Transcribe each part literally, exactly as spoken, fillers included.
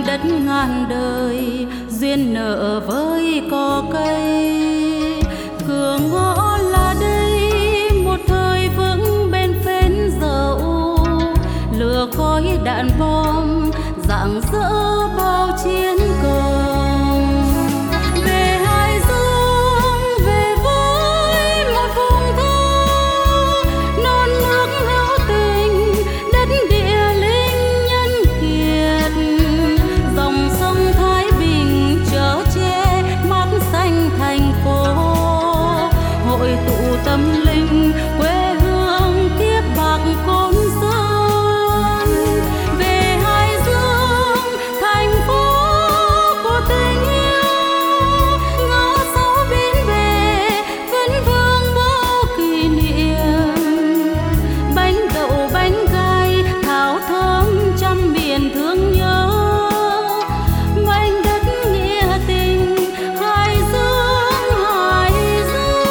đất ngàn đời duyên nợ với cỏ cây. Cửa ngõ là đây một thời vững bên phến dậu, lửa khói đạn bom rạng rỡ bao chiến công. Về Hải Dương, về với một vùng thơ non nước hữu tình, đất địa linh nhân kiệt. Dòng sông Thái Bình chở che mát xanh thành phố, hội tụ tâm linh quê hương kiếp bạc cốn sơn. Về Hải Dương, thành phố của tình yêu, ngõ sáu biến về vẫn vương bao kỷ niệm. Bánh đậu bánh gai thảo thơm trăm miền thương nhớ, mảnh đất nghĩa tình Hải Dương, Hải Dương.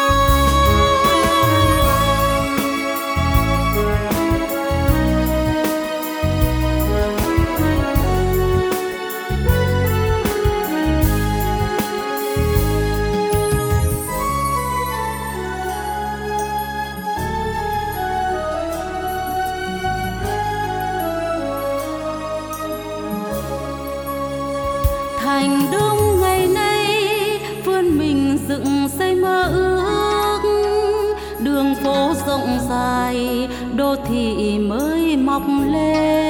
Thành Đông ngày nay vươn mình dựng xây mơ ước, đường phố rộng dài đô thị mới mọc lên.